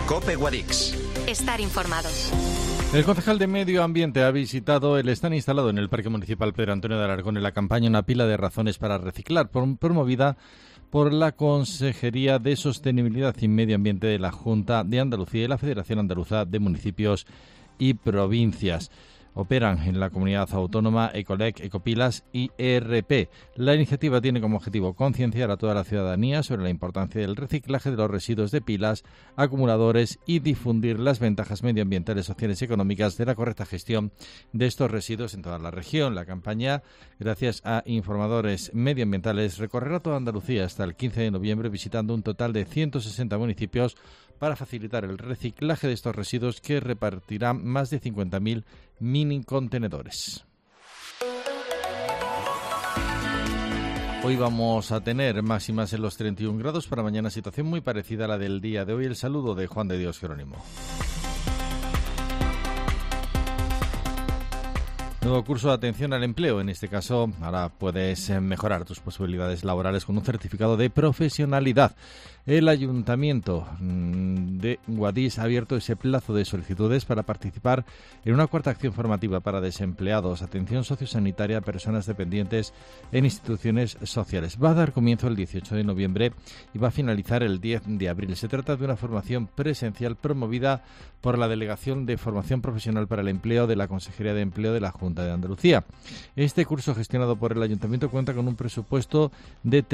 COPE Guadix. Estar informados. El concejal de Medio Ambiente ha visitado el stand instalado en el Parque Municipal Pedro Antonio de Alarcón en la campaña Una pila de razones para reciclar, promovida por la Consejería de Sostenibilidad y Medio Ambiente de la Junta de Andalucía y la Federación Andaluza de Municipios y Provincias. Operan en la comunidad autónoma Ecolec, Ecopilas y ERP. La iniciativa tiene como objetivo concienciar a toda la ciudadanía sobre la importancia del reciclaje de los residuos de pilas, acumuladores y difundir las ventajas medioambientales, sociales y económicas de la correcta gestión de estos residuos en toda la región. La campaña, gracias a informadores medioambientales, recorrerá toda Andalucía hasta el 15 de noviembre visitando un total de 160 municipios para facilitar el reciclaje de estos residuos que repartirán más de 50.000 mini contenedores. Hoy vamos a tener máximas en los 31 grados, para mañana situación muy parecida a la del día de hoy. El saludo de Juan de Dios Jerónimo. Nuevo curso de atención al empleo. En este caso, ahora puedes mejorar tus posibilidades laborales con un certificado de profesionalidad. El Ayuntamiento de Guadix ha abierto ese plazo de solicitudes para participar en una cuarta acción formativa para desempleados, atención sociosanitaria a personas dependientes en instituciones sociales. Va a dar comienzo el 18 de noviembre y va a finalizar el 10 de abril. Se trata de una formación presencial promovida por la Delegación de Formación Profesional para el Empleo de la Consejería de Empleo de la Junta de Andalucía. Este curso, gestionado por el Ayuntamiento, cuenta con un presupuesto de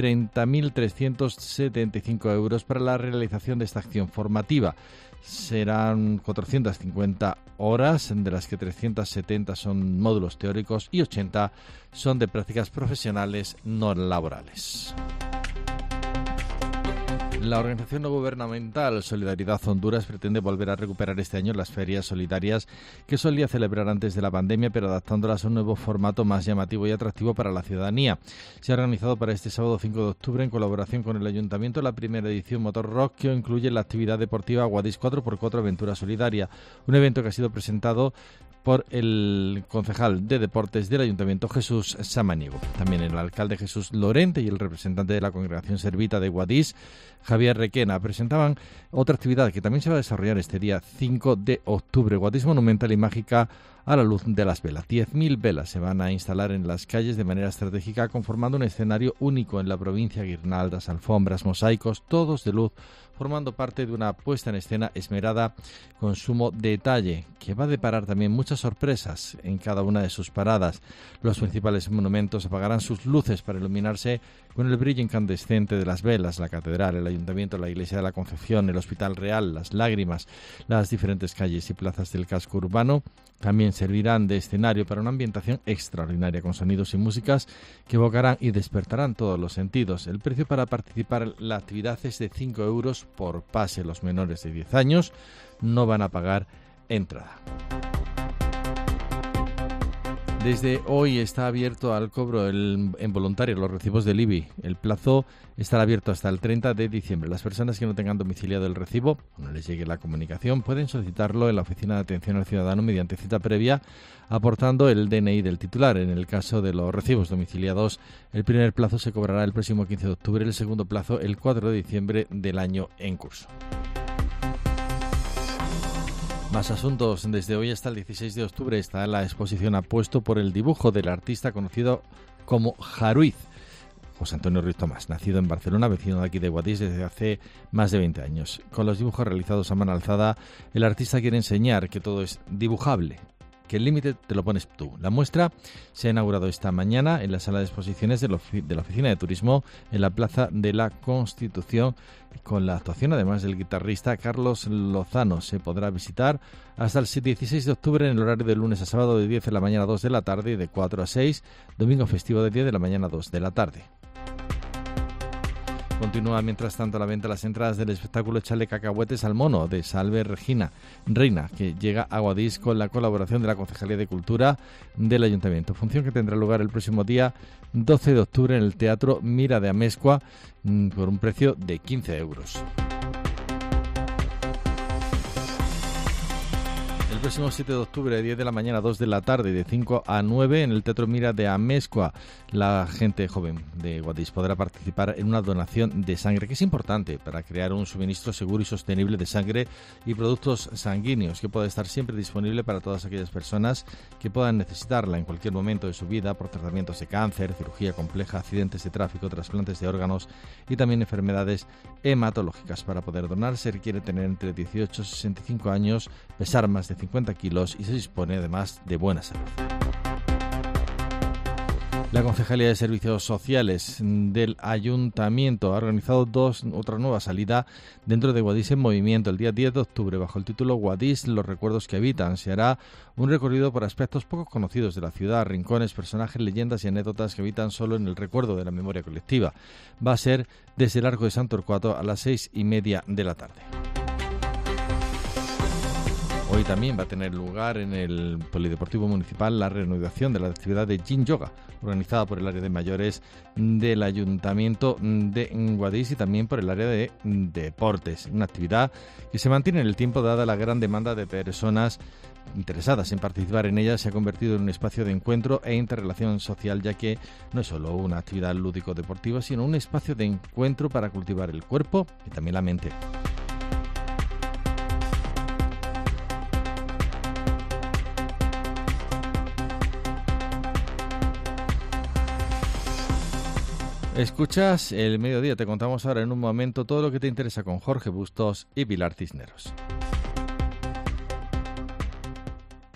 30.375 euros para la realización de esta acción formativa. Serán 450 horas, de las que 370 son módulos teóricos y 80 son de prácticas profesionales no laborales. La organización no gubernamental Solidaridad Honduras pretende volver a recuperar este año las ferias solidarias que solía celebrar antes de la pandemia, pero adaptándolas a un nuevo formato más llamativo y atractivo para la ciudadanía. Se ha organizado para este sábado 5 de octubre, en colaboración con el Ayuntamiento, la primera edición Motor Rock, que incluye la actividad deportiva Guadix 4x4 Aventura Solidaria, un evento que ha sido presentado por el concejal de Deportes del Ayuntamiento, Jesús Samaniego. También el alcalde Jesús Lorente y el representante de la Congregación Servita de Guadix, Javier Requena, presentaban otra actividad que también se va a desarrollar este día 5 de octubre, Guadix Monumental y Mágica a la luz de las velas. 10.000 velas se van a instalar en las calles de manera estratégica, conformando un escenario único en la provincia: guirnaldas, alfombras, mosaicos, todos de luz, formando parte de una puesta en escena esmerada con sumo detalle, que va a deparar también muchas sorpresas en cada una de sus paradas. Los principales monumentos apagarán sus luces para iluminarse con el brillo incandescente de las velas: la catedral, el ayuntamiento, la iglesia de la Concepción, el Hospital Real, las Lágrimas. Las diferentes calles y plazas del casco urbano también servirán de escenario para una ambientación extraordinaria, con sonidos y músicas que evocarán y despertarán todos los sentidos. El precio para participar en la actividad es de 5 euros por pase. Los menores de 10 años no van a pagar entrada. Desde hoy está abierto al cobro en voluntario los recibos del IBI. El plazo estará abierto hasta el 30 de diciembre. Las personas que no tengan domiciliado el recibo o no les llegue la comunicación pueden solicitarlo en la Oficina de Atención al Ciudadano mediante cita previa, aportando el DNI del titular. En el caso de los recibos domiciliados, el primer plazo se cobrará el próximo 15 de octubre y el segundo plazo el 4 de diciembre del año en curso. Más asuntos. Desde hoy hasta el 16 de octubre está la exposición Apuesto por el dibujo del artista conocido como Jaruiz, José Antonio Ruiz Tomás, nacido en Barcelona, vecino de aquí de Guadix desde hace más de 20 años. Con los dibujos realizados a mano alzada, el artista quiere enseñar que todo es dibujable, que el límite te lo pones tú. La muestra se ha inaugurado esta mañana en la sala de exposiciones de la Oficina de Turismo en la Plaza de la Constitución, con la actuación además del guitarrista Carlos Lozano. Se podrá visitar hasta el 16 de octubre en el horario de lunes a sábado de 10 de la mañana a 2 de la tarde y de 4 a 6, domingo festivo de 10 de la mañana a 2 de la tarde. Continúa mientras tanto la venta de las entradas del espectáculo Échale cacahuetes al mono de Salve Reina, que llega a Guadix con la colaboración de la Concejalía de Cultura del Ayuntamiento. Función que tendrá lugar el próximo día 12 de octubre en el Teatro Mira de Amezcua por un precio de 15 euros. El próximo 7 de octubre, de 10 de la mañana a 2 de la tarde, de 5 a 9, en el Teatro Mira de Amezcua, la gente joven de Guadix podrá participar en una donación de sangre, que es importante para crear un suministro seguro y sostenible de sangre y productos sanguíneos, que pueda estar siempre disponible para todas aquellas personas que puedan necesitarla en cualquier momento de su vida por tratamientos de cáncer, cirugía compleja, accidentes de tráfico, trasplantes de órganos y también enfermedades hematológicas. Para poder donar se requiere tener entre 18 y 65 años, pesar más de 50 kilos y se dispone además de buena salud. La Concejalía de Servicios Sociales del Ayuntamiento ha organizado otra nueva salida dentro de Guadix en Movimiento el día 10 de octubre bajo el título Guadix, los recuerdos que habitan. Se hará un recorrido por aspectos poco conocidos de la ciudad, rincones, personajes, leyendas y anécdotas que habitan solo en el recuerdo de la memoria colectiva. Va a ser desde el Arco de Sant Torquato a las 6:30 de la tarde. Hoy también va a tener lugar en el Polideportivo Municipal la reanudación de la actividad de Yin Yoga, organizada por el área de mayores del Ayuntamiento de Guadix y también por el área de deportes. Una actividad que se mantiene en el tiempo dada la gran demanda de personas interesadas en participar en ella. Se ha convertido en un espacio de encuentro e interrelación social, ya que no es solo una actividad lúdico-deportiva, sino un espacio de encuentro para cultivar el cuerpo y también la mente. Escuchas El Mediodía. Te contamos ahora en un momento todo lo que te interesa con Jorge Bustos y Pilar Cisneros.